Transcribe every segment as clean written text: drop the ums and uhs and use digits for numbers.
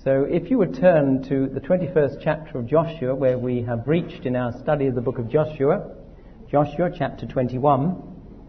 So if you would turn to the 21st chapter of Joshua, where we have reached in our study of the book of Joshua, Joshua chapter 21.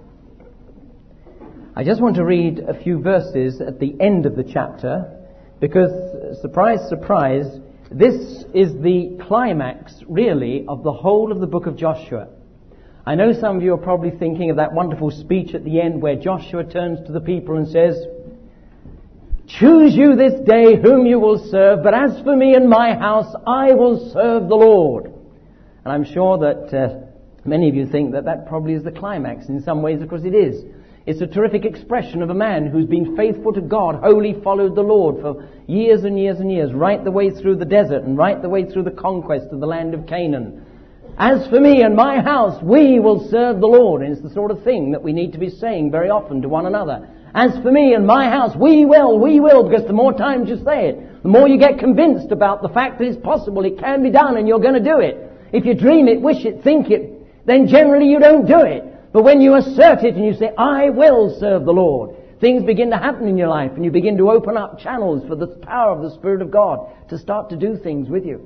I just want to read a few verses at the end of the chapter, because, surprise, surprise, this is the climax, really, of the whole of the book of Joshua. I know some of you are probably thinking of that wonderful speech at the end where Joshua turns to the people and says, "Choose you this day whom you will serve, but as for me and my house, I will serve the Lord." And I'm sure that many of you think that that probably is the climax. In some ways, of course, it is. It's a terrific expression of a man who's been faithful to God, wholly followed the Lord for years and years and years, right the way through the desert and right the way through the conquest of the land of Canaan. As for me and my house, we will serve the Lord. And it's the sort of thing that we need to be saying very often to one another. As for me and my house, we will, because the more times you say it, the more you get convinced about the fact that it's possible, it can be done, and you're going to do it. If you dream it, wish it, think it, then generally you don't do it. But when you assert it and you say, "I will serve the Lord," things begin to happen in your life, and you begin to open up channels for the power of the Spirit of God to start to do things with you.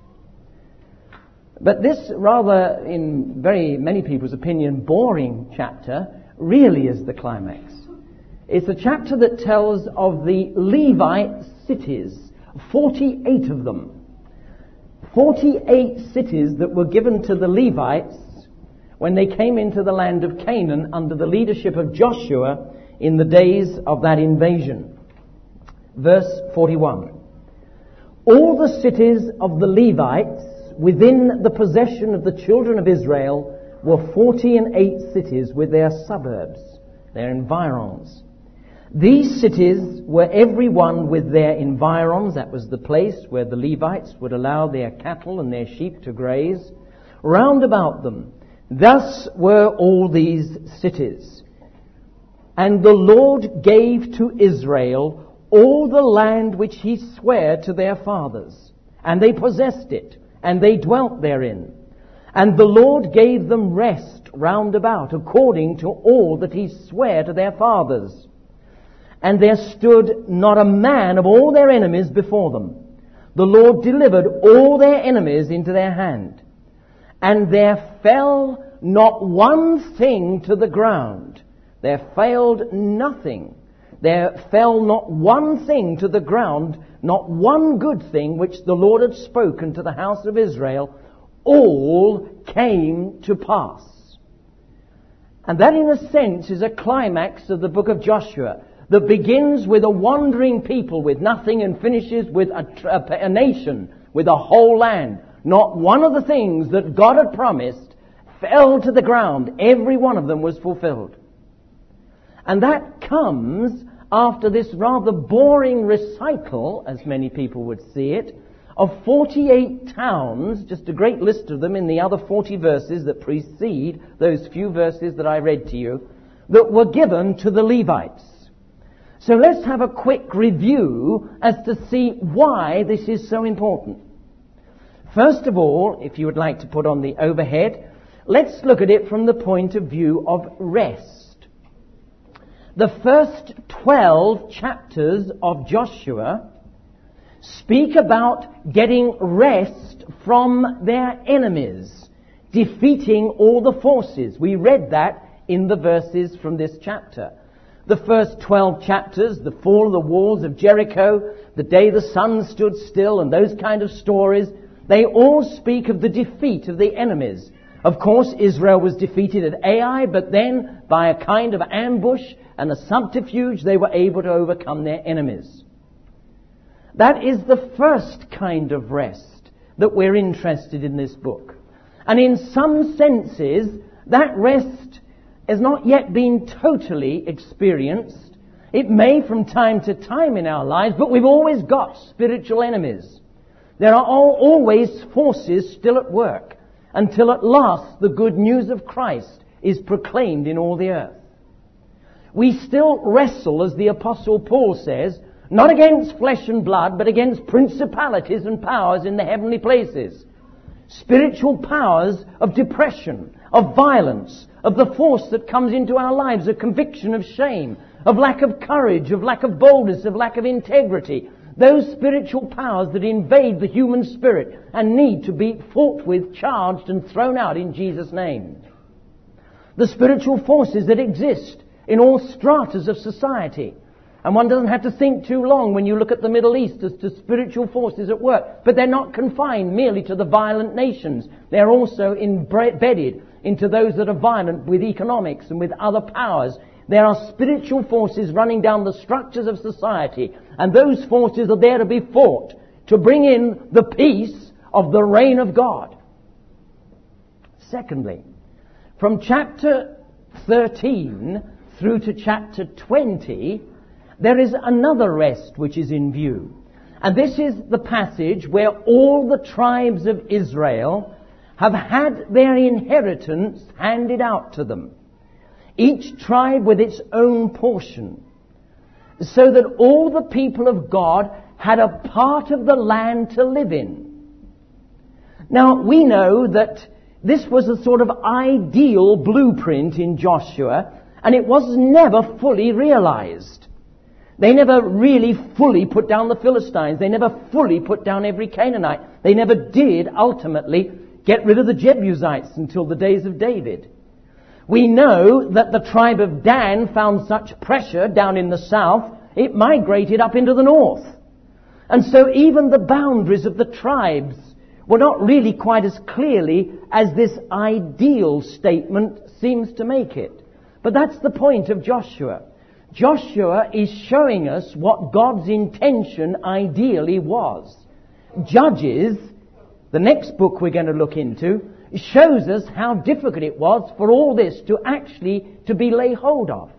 But this rather, in very many people's opinion, boring chapter really is the climax. It's a chapter that tells of the Levite cities, 48 of them. 48 cities that were given to the Levites when they came into the land of Canaan under the leadership of Joshua in the days of that invasion. Verse 41. All the cities of the Levites within the possession of the children of Israel were 48 cities with their suburbs, their environs. These cities were every one with their environs. That was the place where the Levites would allow their cattle and their sheep to graze. Round about them, thus were all these cities. And the Lord gave to Israel all the land which he sware to their fathers, and they possessed it, and they dwelt therein. And the Lord gave them rest round about, according to all that he sware to their fathers. And there stood not a man of all their enemies before them. The Lord delivered all their enemies into their hand. And there fell not one thing to the ground. There failed nothing. There fell not one thing to the ground, not one good thing which the Lord had spoken to the house of Israel. All came to pass. And that, in a sense, is a climax of the book of Joshua, that begins with a wandering people with nothing and finishes with a nation with a whole land. Not one of the things that God had promised fell to the ground. Every one of them was fulfilled. And that comes after this rather boring recital, as many people would see it, of 48 towns, just a great list of them in the other 40 verses that precede those few verses that I read to you, that were given to the Levites. So let's have a quick review as to see why this is so important. First of all, if you would like to put on the overhead, let's look at it from the point of view of rest. The first 12 chapters of Joshua speak about getting rest from their enemies, defeating all the forces. We read that in the verses from this chapter. The first 12 chapters, the fall of the walls of Jericho, the day the sun stood still, and those kind of stories, they all speak of the defeat of the enemies. Of course, Israel was defeated at Ai, but then by a kind of ambush and a subterfuge, they were able to overcome their enemies. That is the first kind of rest that we're interested in this book. And in some senses, that rest has not yet been totally experienced. It may from time to time in our lives, but we've always got spiritual enemies. There are always forces still at work until at last the good news of Christ is proclaimed in all the earth. We still wrestle, as the Apostle Paul says, not against flesh and blood, but against principalities and powers in the heavenly places. Spiritual powers of depression, of violence, of the force that comes into our lives, a conviction of shame, of lack of courage, of lack of boldness, of lack of integrity. Those spiritual powers that invade the human spirit and need to be fought with, charged and thrown out in Jesus' name. The spiritual forces that exist in all stratas of society. And one doesn't have to think too long when you look at the Middle East as to spiritual forces at work. But they're not confined merely to the violent nations. They're also embedded into those that are violent with economics and with other powers. There are spiritual forces running down the structures of society, and those forces are there to be fought, to bring in the peace of the reign of God. Secondly, from chapter 13 through to chapter 20, there is another rest which is in view. And this is the passage where all the tribes of Israel have had their inheritance handed out to them. Each tribe with its own portion, so that all the people of God had a part of the land to live in. Now, we know that this was a sort of ideal blueprint in Joshua, and it was never fully realized. They never really fully put down the Philistines. They never fully put down every Canaanite. They never did ultimately get rid of the Jebusites until the days of David. We know that the tribe of Dan found such pressure down in the south, it migrated up into the north. And so even the boundaries of the tribes were not really quite as clearly as this ideal statement seems to make it. But that's the point of Joshua. Joshua is showing us what God's intention ideally was. Judges, the next book we're going to look into, shows us how difficult it was for all this to be laid hold of.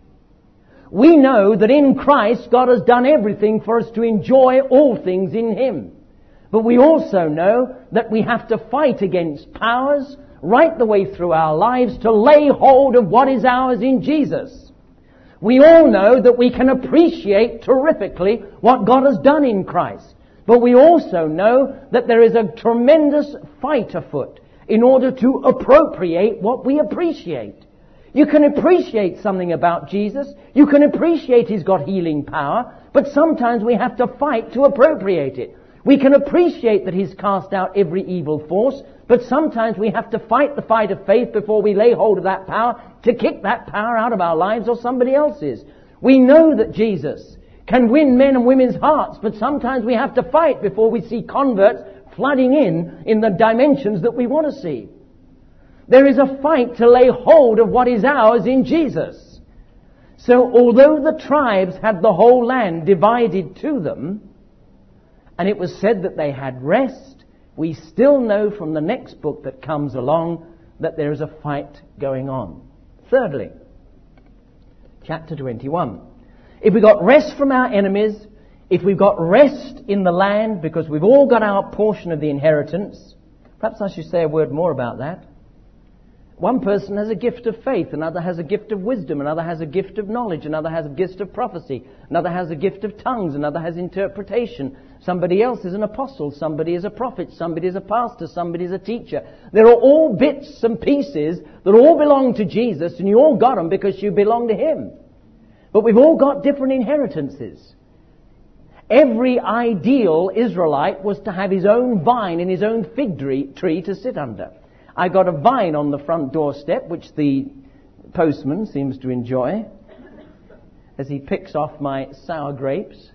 We know that in Christ God has done everything for us to enjoy all things in Him. But we also know that we have to fight against powers right the way through our lives to lay hold of what is ours in Jesus. We all know that we can appreciate terrifically what God has done in Christ. But we also know that there is a tremendous fight afoot in order to appropriate what we appreciate. You can appreciate something about Jesus. You can appreciate He's got healing power. But sometimes we have to fight to appropriate it. We can appreciate that He's cast out every evil force. But sometimes we have to fight the fight of faith before we lay hold of that power to kick that power out of our lives or somebody else's. We know that Jesus can win men and women's hearts. But sometimes we have to fight before we see converts flooding in the dimensions that we want to see. There is a fight to lay hold of what is ours in Jesus. So although the tribes had the whole land divided to them, and it was said that they had rest, we still know from the next book that comes along that there is a fight going on. Thirdly, chapter 21. If we got rest from our enemies, if we've got rest in the land because we've all got our portion of the inheritance, perhaps I should say a word more about that. One person has a gift of faith, another has a gift of wisdom, another has a gift of knowledge, another has a gift of prophecy, another has a gift of tongues, another has interpretation. Somebody else is an apostle, somebody is a prophet, somebody is a pastor, somebody is a teacher. They're all bits and pieces that all belong to Jesus, and you all got them because you belong to Him. But we've all got different inheritances. Every ideal Israelite was to have his own vine and his own fig tree to sit under. I got a vine on the front doorstep, which the postman seems to enjoy as he picks off my sour grapes.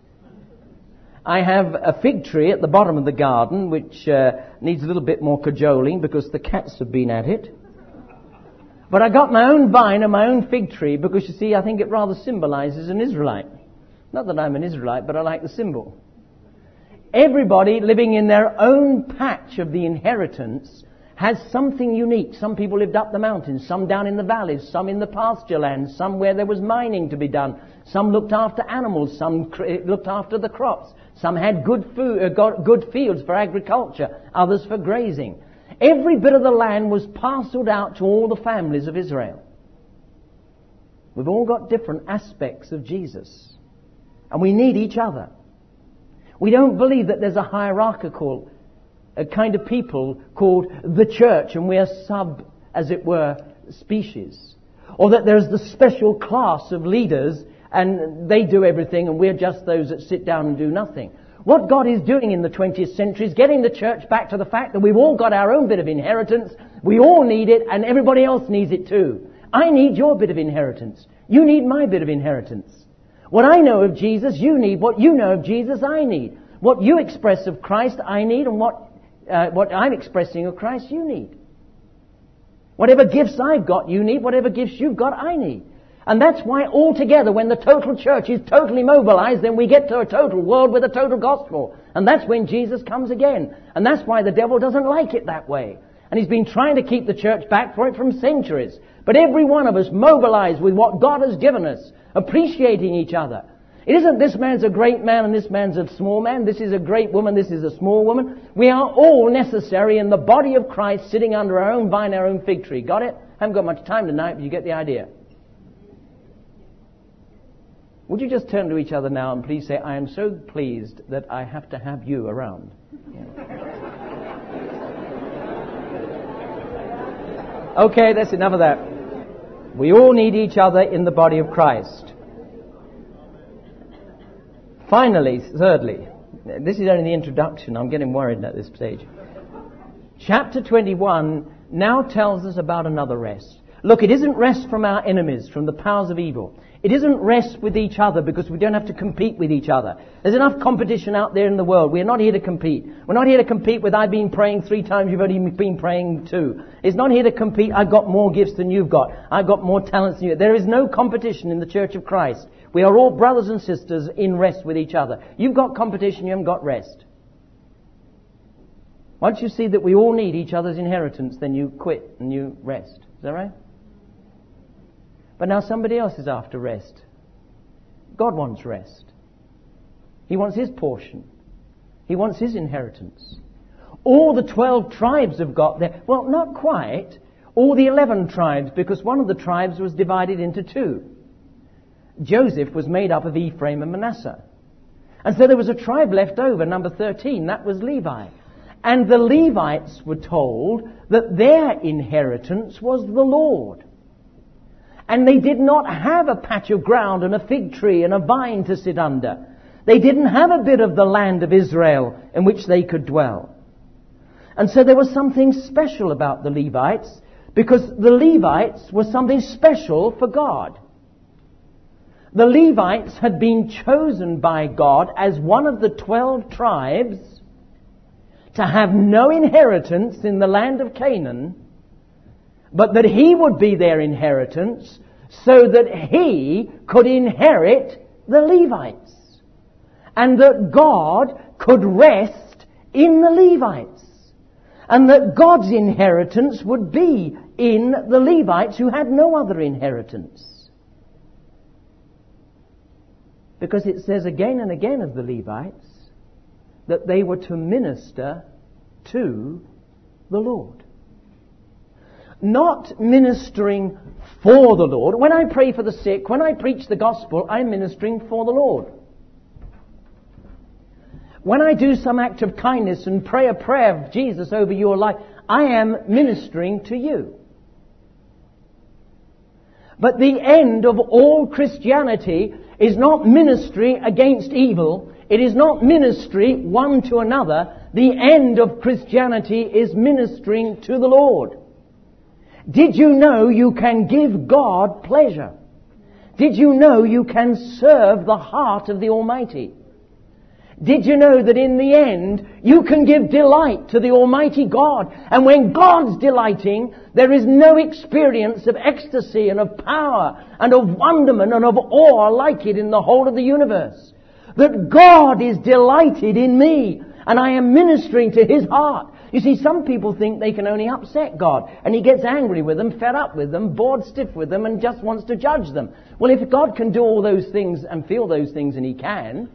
I have a fig tree at the bottom of the garden, which needs a little bit more cajoling because the cats have been at it. But I got my own vine and my own fig tree because, you see, I think it rather symbolizes an Israelite. Not that I'm an Israelite, but I like the symbol. Everybody living in their own patch of the inheritance has something unique. Some people lived up the mountains, some down in the valleys, some in the pasture lands, some where there was mining to be done. Some looked after animals, some looked after the crops. Some had good food, good fields for agriculture, others for grazing. Every bit of the land was parceled out to all the families of Israel. We've all got different aspects of Jesus. And we need each other. We don't believe that there's a hierarchical kind of people called the church and we're as it were, species. Or that there's the special class of leaders and they do everything and we're just those that sit down and do nothing. What God is doing in the 20th century is getting the church back to the fact that we've all got our own bit of inheritance. We all need it, and everybody else needs it too. I need your bit of inheritance. You need my bit of inheritance. What I know of Jesus, you need. What you know of Jesus, I need. What you express of Christ, I need, and what I'm expressing of Christ, you need. Whatever gifts I've got, you need. Whatever gifts you've got, I need. And that's why altogether, when the total church is totally mobilized, then we get to a total world with a total gospel. And that's when Jesus comes again. And that's why the devil doesn't like it that way. And he's been trying to keep the church back for it from centuries. But every one of us mobilized with what God has given us, appreciating each other. It isn't this man's a great man and this man's a small man. This is a great woman, this is a small woman. We are all necessary in the body of Christ, sitting under our own vine, our own fig tree. Got it? Haven't got much time tonight, but you get the idea. Would you just turn to each other now and please say, I am so pleased that I have to have you around. Okay, that's enough of that. We all need each other in the body of Christ. Finally, thirdly, this is only the introduction. I'm getting worried at this stage. Chapter 21 now tells us about another rest. Look, it isn't rest from our enemies, from the powers of evil. It isn't rest with each other because we don't have to compete with each other. There's enough competition out there in the world. We're not here to compete. We're not here to compete with I've been praying 3 times, you've only been praying 2. It's not here to compete, I've got more gifts than you've got. I've got more talents than you. There is no competition in the Church of Christ. We are all brothers and sisters in rest with each other. You've got competition, you haven't got rest. Once you see that we all need each other's inheritance, then you quit and you rest. Is that right? But now somebody else is after rest. God wants rest. He wants his portion. He wants his inheritance. All the 12 tribes have got there. Well, not quite. All the 11 tribes, because one of the tribes was divided into 2. Joseph was made up of Ephraim and Manasseh. And so there was a tribe left over, number 13. That was Levi. And the Levites were told that their inheritance was the Lord. And they did not have a patch of ground and a fig tree and a vine to sit under. They didn't have a bit of the land of Israel in which they could dwell. And so there was something special about the Levites, because the Levites were something special for God. The Levites had been chosen by God as one of the 12 tribes to have no inheritance in the land of Canaan, but that he would be their inheritance so that he could inherit the Levites. And that God could rest in the Levites. And that God's inheritance would be in the Levites who had no other inheritance. Because it says again and again of the Levites that they were to minister to the Lord. Not ministering for the Lord. When I pray for the sick, when I preach the gospel, I'm ministering for the Lord. When I do some act of kindness and pray a prayer of Jesus over your life, I am ministering to you. But the end of all Christianity is not ministry against evil. It is not ministry one to another. The end of Christianity is ministering to the Lord. Did you know you can give God pleasure? Did you know you can serve the heart of the Almighty? Did you know that in the end you can give delight to the Almighty God? And when God's delighting, there is no experience of ecstasy and of power and of wonderment and of awe like it in the whole of the universe. That God is delighted in me and I am ministering to his heart. You see, some people think they can only upset God, and he gets angry with them, fed up with them, bored stiff with them, and just wants to judge them. Well, if God can do all those things and feel those things, and he can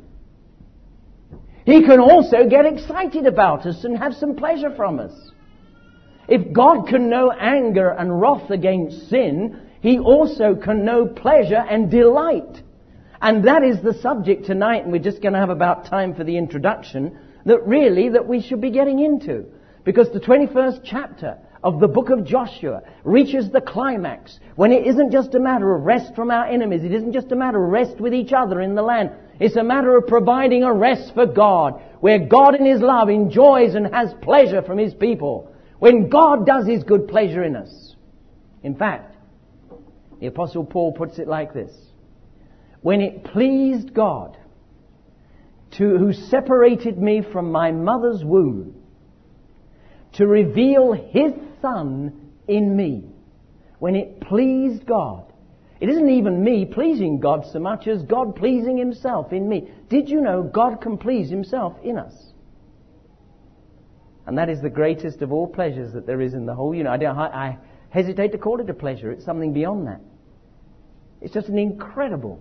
also get excited about us and have some pleasure from us. If God can know anger and wrath against sin, he also can know pleasure and delight. And that is the subject tonight, and we're just going to have about time for the introduction, that we should be getting into. Because the 21st chapter of the book of Joshua reaches the climax when it isn't just a matter of rest from our enemies. It isn't just a matter of rest with each other in the land. It's a matter of providing a rest for God, where God in His love enjoys and has pleasure from His people. When God does His good pleasure in us. In fact, the Apostle Paul puts it like this. When it pleased God, who separated me from my mother's womb, to reveal His Son in me. When it pleased God. It isn't even me pleasing God so much as God pleasing Himself in me. Did you know God can please Himself in us? And that is the greatest of all pleasures that there is in the whole universe. I hesitate to call it a pleasure. It's something beyond that. It's just an incredible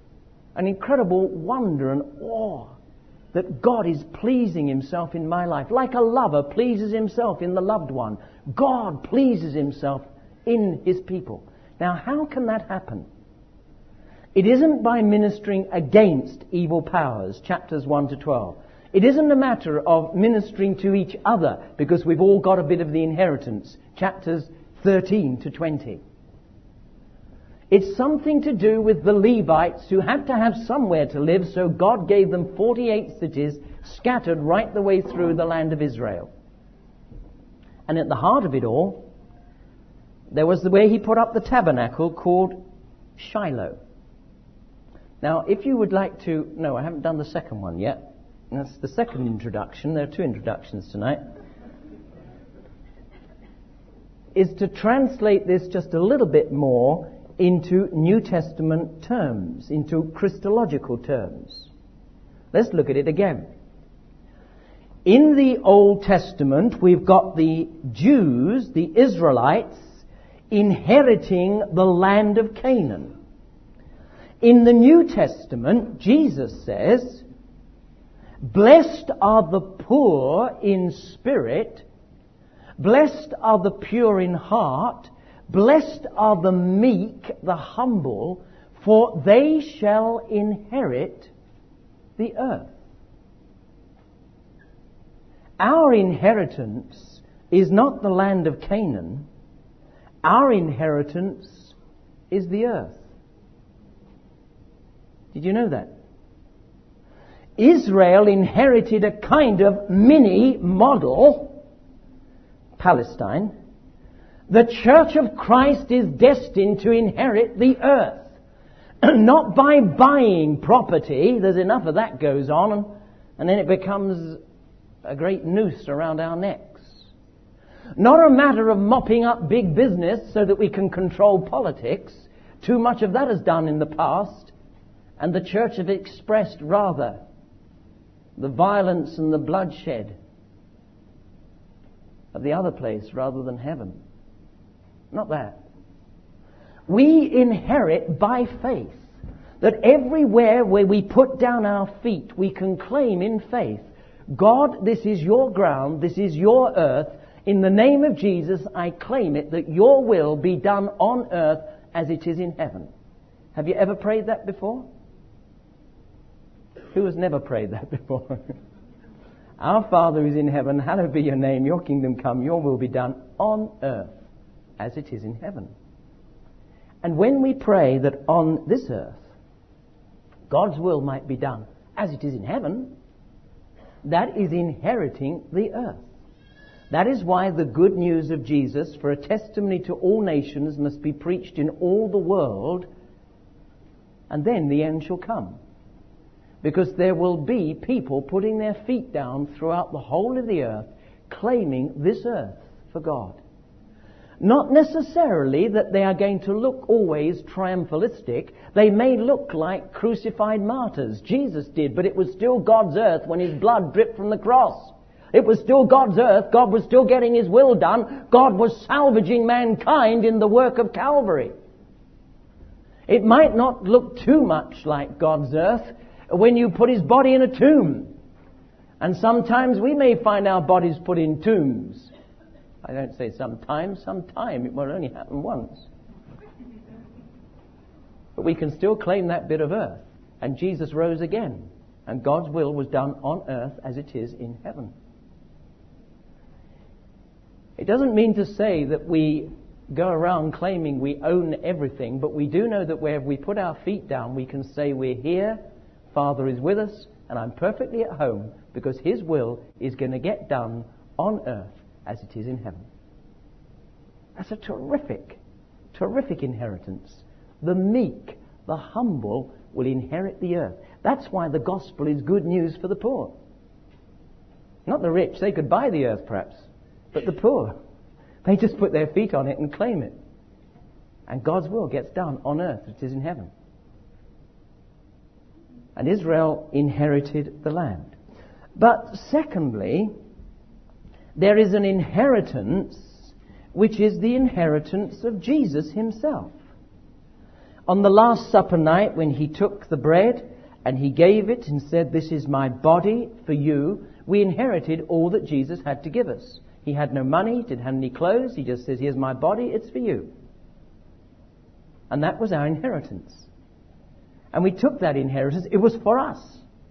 wonder and awe that God is pleasing Himself in my life. Like a lover pleases himself in the loved one, God pleases Himself in His people. Now, how can that happen? It isn't by ministering against evil powers, chapters 1 to 12. It isn't a matter of ministering to each other, because we've all got a bit of the inheritance, chapters 13 to 20. It's something to do with the Levites who had to have somewhere to live, so God gave them 48 cities scattered right the way through the land of Israel. And at the heart of it all, there was the way He put up the tabernacle called Shiloh. Now, if you would like to... No, I haven't done the second one yet. That's the second introduction. There are two introductions tonight. Is to translate this just a little bit more into New Testament terms, into Christological terms. Let's look at it again. In the Old Testament, we've got the Jews, the Israelites, inheriting the land of Canaan. In the New Testament, Jesus says, "Blessed are the poor in spirit, blessed are the pure in heart, blessed are the meek, the humble, for they shall inherit the earth." Our inheritance is not the land of Canaan. Our inheritance is the earth. Did you know that? Israel inherited a kind of mini model, Palestine. The Church of Christ is destined to inherit the earth. Not by buying property. There's enough of that goes on, and then it becomes a great noose around our necks. Not a matter of mopping up big business so that we can control politics. Too much of that is done in the past, and the church have expressed rather the violence and the bloodshed of the other place rather than heaven. Not that. We inherit by faith that everywhere where we put down our feet, we can claim in faith, God, this is your ground, this is your earth. In the name of Jesus, I claim it that your will be done on earth as it is in heaven. Have you ever prayed that before? Who has never prayed that before? Our Father who is in heaven, hallowed be your name, your kingdom come, your will be done on earth as it is in heaven. And when we pray that on this earth, God's will might be done as it is in heaven, that is inheriting the earth. That is why the good news of Jesus, for a testimony to all nations, must be preached in all the world, and then the end shall come. Because there will be people putting their feet down throughout the whole of the earth, claiming this earth for God. Not necessarily that they are going to look always triumphalistic. They may look like crucified martyrs. Jesus did, but it was still God's earth when His blood dripped from the cross. It was still God's earth. God was still getting His will done. God was salvaging mankind in the work of Calvary. It might not look too much like God's earth when you put His body in a tomb. And sometimes we may find our bodies put in tombs. I don't say sometimes, sometime. It will only happen once. But we can still claim that bit of earth. And Jesus rose again. And God's will was done on earth as it is in heaven. It doesn't mean to say that we go around claiming we own everything, but we do know that where we put our feet down, we can say we're here Father is with us, and I'm perfectly at home because His will is going to get done on earth as it is in heaven. That's a terrific, terrific inheritance. The meek, the humble will inherit the earth. That's why the gospel is good news for the poor. Not the rich, they could buy the earth perhaps, but the poor, they just put their feet on it and claim it. And God's will gets done on earth as it is in heaven. And Israel inherited the land. But secondly, there is an inheritance which is the inheritance of Jesus Himself. On the Last Supper night, when He took the bread and He gave it and said, "This is my body for you," we inherited all that Jesus had to give us. He had no money, He didn't have any clothes. He just says, "Here's my body, it's for you." And that was our inheritance. And we took that inheritance. It was for us.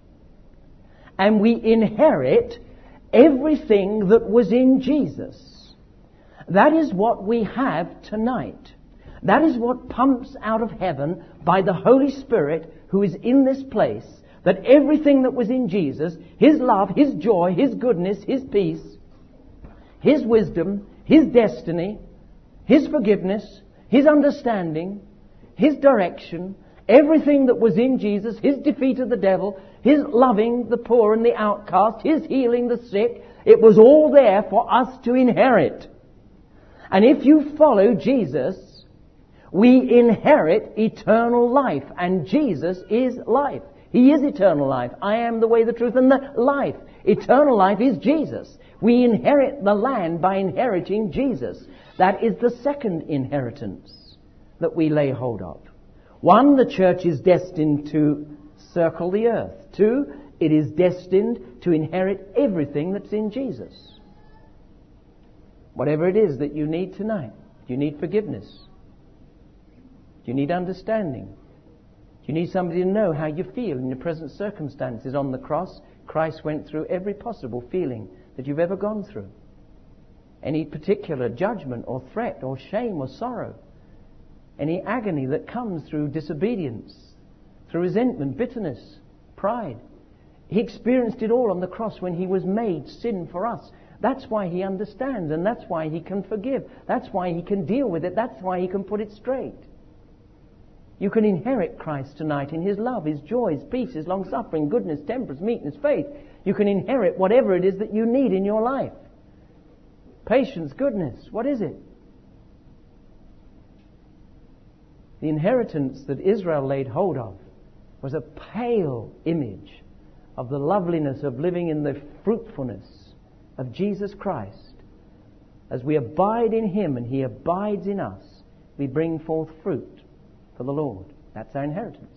And we inherit everything that was in Jesus. That is what we have tonight. That is what pumps out of heaven by the Holy Spirit who is in this place. That everything that was in Jesus, His love, His joy, His goodness, His peace, His wisdom, His destiny, His forgiveness, His understanding, His direction, everything that was in Jesus, His defeat of the devil, His loving the poor and the outcast, His healing the sick, it was all there for us to inherit. And if you follow Jesus, we inherit eternal life. And Jesus is life. He is eternal life. I am the way, the truth, and the life. Eternal life is Jesus. We inherit the land by inheriting Jesus. That is the second inheritance that we lay hold of. One, the church is destined to circle the earth. Two, it is destined to inherit everything that's in Jesus. Whatever it is that you need tonight. Do you need forgiveness? Do you need understanding? Do you need somebody to know how you feel in your present circumstances? On the cross, Christ went through every possible feeling that you've ever gone through. Any particular judgment or threat or shame or sorrow. Any agony that comes through disobedience, through resentment, bitterness, pride. He experienced it all on the cross when He was made sin for us. That's why He understands, and that's why He can forgive. That's why He can deal with it. That's why He can put it straight. You can inherit Christ tonight in His love, His joy, His peace, His long-suffering, goodness, temperance, meekness, faith. You can inherit whatever it is that you need in your life. Patience, goodness, what is it? The inheritance that Israel laid hold of was a pale image of the loveliness of living in the fruitfulness of Jesus Christ. As we abide in Him and He abides in us, we bring forth fruit for the Lord. That's our inheritance.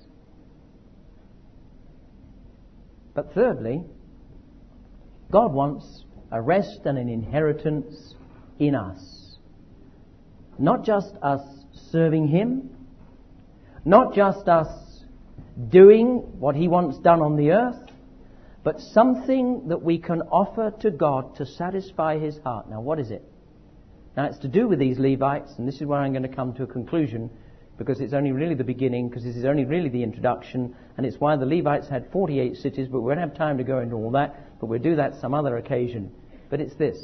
But thirdly, God wants a rest and an inheritance in us. Not just us serving Him, not just us doing what He wants done on the earth, but something that we can offer to God to satisfy His heart. Now, what is it? Now, it's to do with these Levites, and this is where I'm going to come to a conclusion, because it's only really the beginning, because this is only really the introduction, and it's why the Levites had 48 cities, but we won't have time to go into all that, but we'll do that some other occasion. But it's this.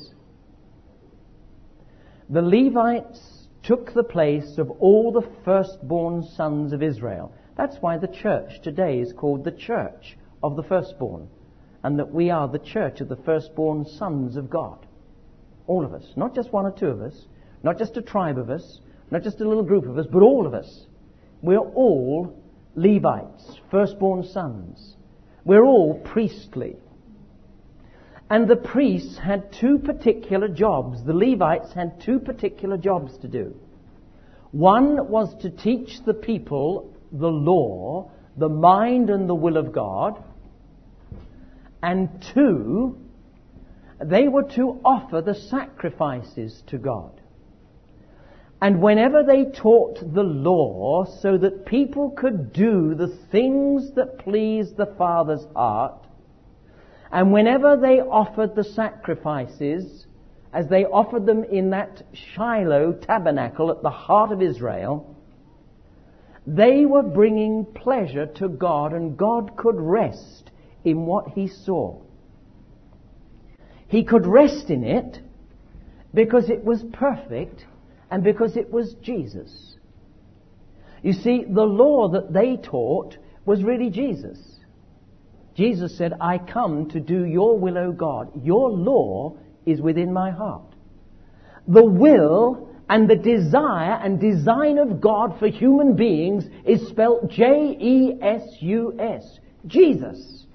The Levites took the place of all the firstborn sons of Israel. That's why the church today is called the church of the firstborn, and that we are the church of the firstborn sons of God. All of us, not just one or two of us, not just a tribe of us, not just a little group of us, but all of us. We're all Levites, firstborn sons. We're all priestly. And the priests had two particular jobs. The Levites had two particular jobs to do. One was to teach the people the law, the mind and the will of God. And two, they were to offer the sacrifices to God. And whenever they taught the law so that people could do the things that pleased the Father's heart, and whenever they offered the sacrifices, as they offered them in that Shiloh tabernacle at the heart of Israel, They were bringing pleasure to God, and God could rest in what he saw. He could rest in it because it was perfect and because it was Jesus. You see, the law that they taught was really Jesus. Jesus said, I come to do your will, O God. Your law is within my heart. The will and the desire and design of God for human beings is spelt J-E-S-U-S. Jesus.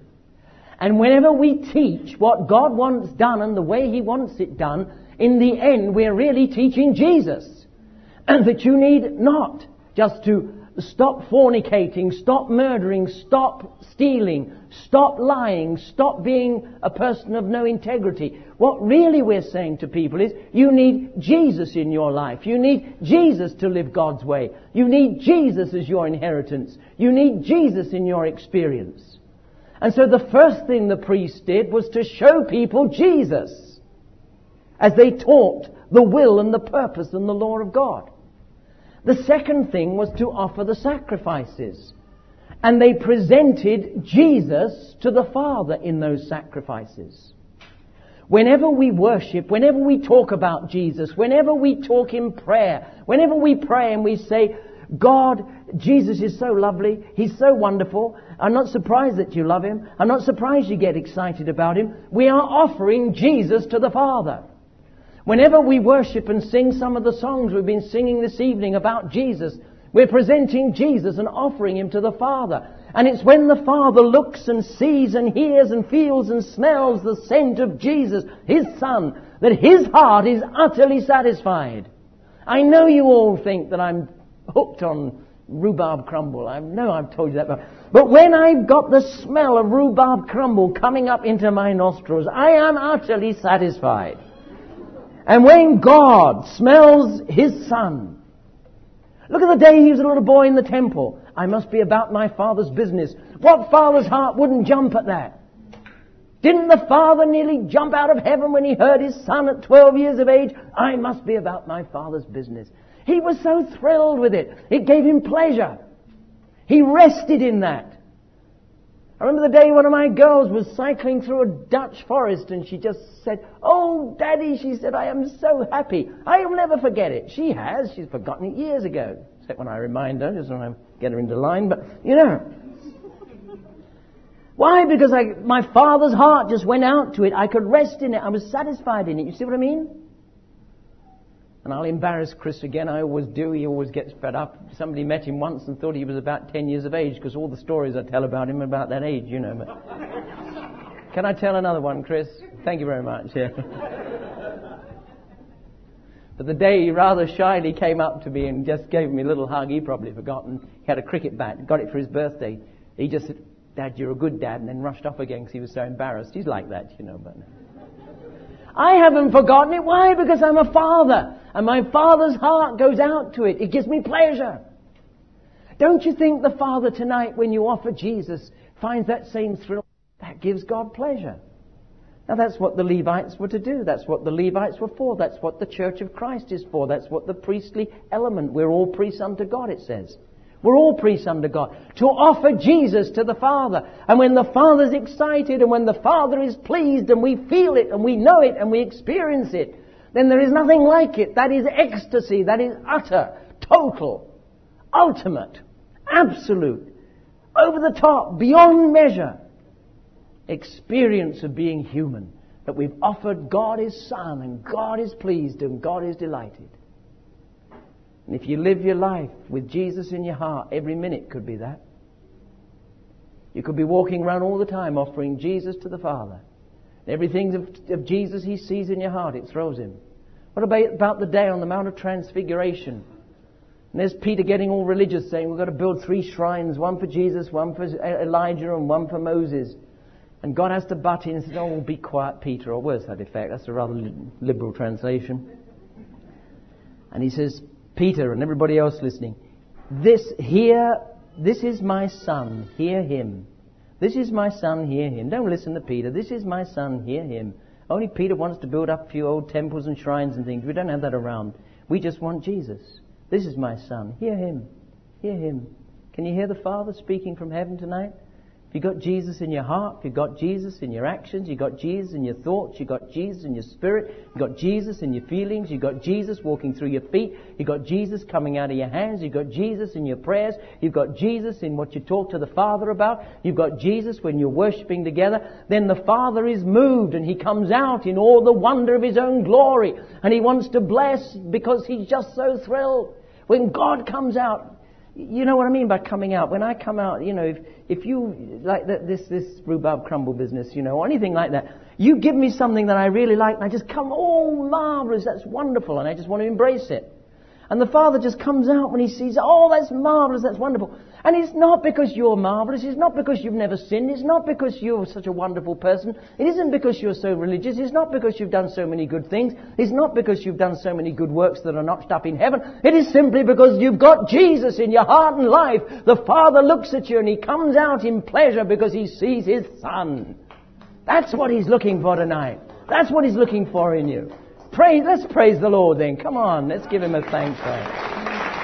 And whenever we teach what God wants done and the way he wants it done, in the end we're really teaching Jesus. And that you need not just to stop fornicating, stop murdering, stop stealing, stop lying, stop being a person of no integrity. What really we're saying to people is, you need Jesus in your life. You need Jesus to live God's way. You need Jesus as your inheritance. You need Jesus in your experience. And so the first thing the priest did was to show people Jesus as they taught the will and the purpose and the law of God. The second thing was to offer the sacrifices. And they presented Jesus to the Father in those sacrifices. Whenever we worship, whenever we talk about Jesus, whenever we talk in prayer, whenever we pray and we say, God, Jesus is so lovely, he's so wonderful, I'm not surprised that you love him, I'm not surprised you get excited about him, we are offering Jesus to the Father. Whenever we worship and sing some of the songs we've been singing this evening about Jesus, we're presenting Jesus and offering him to the Father. And it's when the Father looks and sees and hears and feels and smells the scent of Jesus, his Son, that his heart is utterly satisfied. I know you all think that I'm hooked on rhubarb crumble. I know I've told you that before. But when I've got the smell of rhubarb crumble coming up into my nostrils, I am utterly satisfied. And when God smells his Son, look at the day he was a little boy in the temple. I must be about my Father's business. What father's heart wouldn't jump at that? Didn't the Father nearly jump out of heaven when he heard his Son at 12 years of age? I must be about my Father's business. He was so thrilled with it. It gave him pleasure. He rested in that. I remember the day one of my girls was cycling through a Dutch forest and she just said, "Oh, Daddy," she said, "I am so happy. I'll never forget it." She has. She's forgotten it years ago. Except when I remind her, just when I get her into line. But, you know. Why? Because my Father's heart just went out to it. I could rest in it. I was satisfied in it. You see what I mean? And I'll embarrass Chris again. I always do. He always gets fed up. Somebody met him once and thought he was about 10 years of age because all the stories I tell about him are about that age, you know. But can I tell another one, Chris? Thank you very much. Yeah. But the day he rather shyly came up to me and just gave me a little hug, he'd probably forgotten. He had a cricket bat, got it for his birthday. He just said, "Dad, you're a good dad," and then rushed off again because he was so embarrassed. He's like that, you know. But I haven't forgotten it. Why? Because I'm a father. And my Father's heart goes out to it. It gives me pleasure. Don't you think the Father tonight, when you offer Jesus, finds that same thrill? That gives God pleasure. Now that's what the Levites were to do. That's what the Levites were for. That's what the Church of Christ is for. That's what the priestly element. We're all priests unto God, it says. We're all priests under God. To offer Jesus to the Father. And when the Father's excited and when the Father is pleased and we feel it and we know it and we experience it, then there is nothing like it. That is ecstasy. That is utter, total, ultimate, absolute, over the top, beyond measure experience of being human. That we've offered God his Son and God is pleased and God is delighted. And if you live your life with Jesus in your heart, every minute could be that. You could be walking around all the time offering Jesus to the Father. Everything of Jesus he sees in your heart, it throws him. What about the day on the Mount of Transfiguration? And there's Peter getting all religious, saying we've got to build 3 shrines, one for Jesus, one for Elijah, and one for Moses. And God has to butt in and says, "Oh, be quiet, Peter," or words to that effect. That's a rather liberal translation. And he says, "Peter," and everybody else listening, this is my Son, hear him. This is my Son, hear him. Don't listen to Peter. This is my Son, hear him. Only Peter wants to build up a few old temples and shrines and things. We don't have that around. We just want Jesus. This is my Son, hear him. Hear Him. Can you hear the Father speaking from heaven tonight? If you've got Jesus in your heart, if you've got Jesus in your actions, you've got Jesus in your thoughts, you've got Jesus in your spirit, you've got Jesus in your feelings, you've got Jesus walking through your feet, you've got Jesus coming out of your hands, you've got Jesus in your prayers, you've got Jesus in what you talk to the Father about, you've got Jesus when you're worshipping together, then the Father is moved and He comes out in all the wonder of His own glory, and He wants to bless because He's just so thrilled. When God comes out, you know what I mean by coming out. When I come out, if you like this rhubarb crumble business, or anything like that, you give me something that I really like, and I just come, oh, marvelous, that's wonderful, and I just want to embrace it. And the Father just comes out when He sees, oh, that's marvelous, that's wonderful. And it's not because you're marvelous, it's not because you've never sinned, it's not because you're such a wonderful person, it isn't because you're so religious, it's not because you've done so many good things, it's not because you've done so many good works that are notched up in heaven, it is simply because you've got Jesus in your heart and life. The Father looks at you and He comes out in pleasure because He sees His Son. That's what He's looking for tonight. That's what He's looking for in you. Let's praise the Lord then. Come on, let's give Him a thanks for it.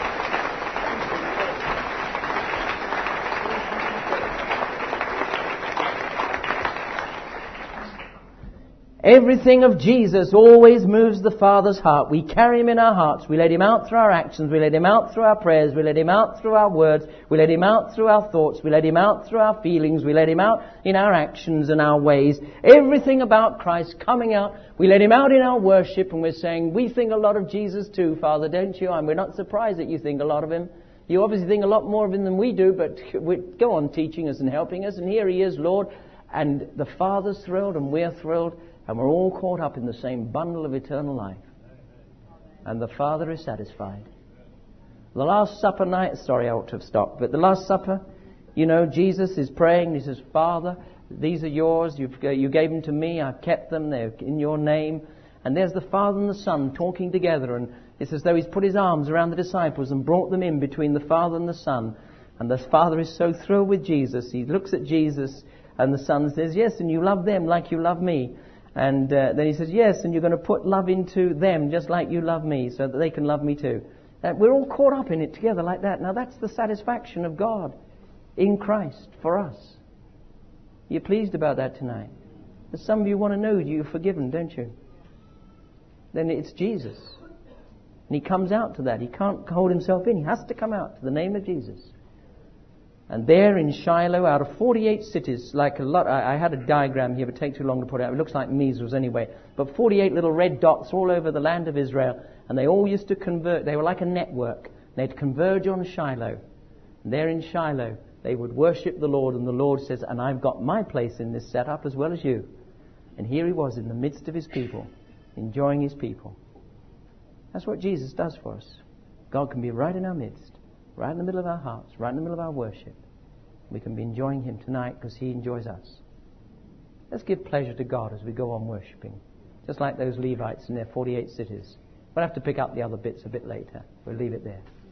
Everything of Jesus always moves the Father's heart. We carry Him in our hearts. We let Him out through our actions. We let Him out through our prayers. We let Him out through our words. We let Him out through our thoughts. We let Him out through our feelings. We let Him out in our actions and our ways. Everything about Christ coming out. We let Him out in our worship, and we're saying, we think a lot of Jesus too, Father, don't you? And we're not surprised that you think a lot of Him. You obviously think a lot more of Him than we do, but go on teaching us and helping us. And here He is, Lord. And the Father's thrilled and we're thrilled. And we're all caught up in the same bundle of eternal life. And the Father is satisfied. The Last Supper night, sorry, I ought to have stopped, but the Last Supper, Jesus is praying. He says, Father, these are yours. You gave them to me. I've kept them. They're in your name. And there's the Father and the Son talking together. And it's as though He's put His arms around the disciples and brought them in between the Father and the Son. And the Father is so thrilled with Jesus. He looks at Jesus and the Son says, yes, and you love them like you love me. And then He says, yes, and you're going to put love into them just like you love me so that they can love me too. We're all caught up in it together like that. Now that's the satisfaction of God in Christ for us. You're pleased about that tonight? But some of you want to know you're forgiven, don't you? Then it's Jesus. And He comes out to that. He can't hold Himself in. He has to come out to the name of Jesus. And there in Shiloh, out of 48 cities, like a lot, I had a diagram here, but it takes too long to put it out. It looks like measles anyway. But 48 little red dots all over the land of Israel. And they all used to convert. They were like a network. They'd converge on Shiloh. And there in Shiloh, they would worship the Lord. And the Lord says, and I've got my place in this setup as well as you. And here He was in the midst of His people, enjoying His people. That's what Jesus does for us. God can be right in our midst. Right in the middle of our hearts, right in the middle of our worship. We can be enjoying Him tonight because He enjoys us. Let's give pleasure to God as we go on worshipping. Just like those Levites in their 48 cities. We'll have to pick up the other bits a bit later. We'll leave it there.